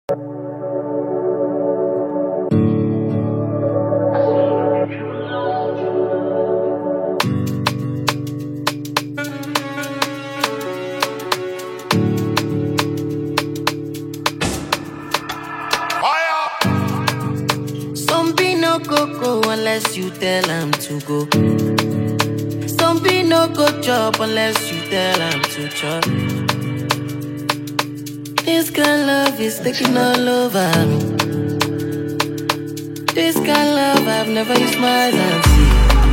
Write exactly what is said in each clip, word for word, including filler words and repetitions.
Unless you tell him to go. Some be no go chop unless you tell him to chop. This kind of love is taking all over me. This kind of love I've never used my eyes and see.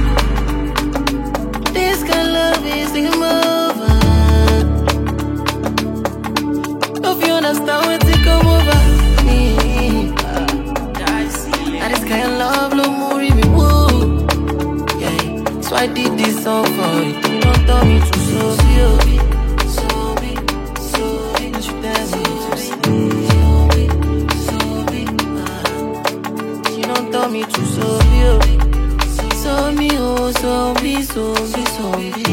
This kind of love is taking over. Hope you understand when it come over me. And this kind of love no more me woo. Yeah, so I did this song for you. You don't tell me to so feel me, so me, so me. You tell me to see, so me, you don't tell me to so feel me, so me, oh, so me, so me, so me.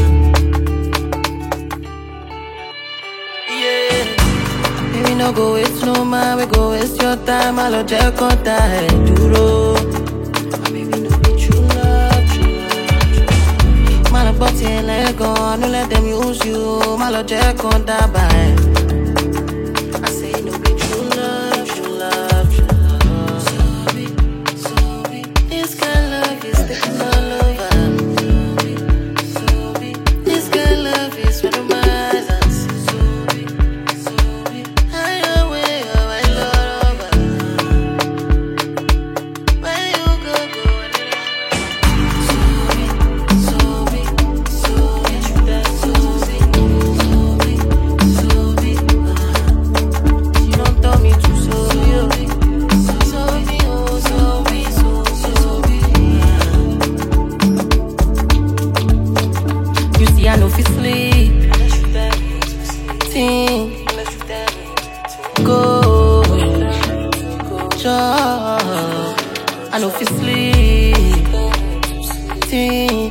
Yeah, baby, no go waste no man, we go waste your time. I'll check on that duro. But let go, don't let them use you. My love, check on that by. I say no be true love, true love, true love. So be, so be. This kind of love is taking all over. So be, this kind of love is for the minds and see. So be, so be. I know where you are, I love over. Where you go, go anywhere. So be, so be. I know if you sleep, think, go, jump. I know if you sleep, think.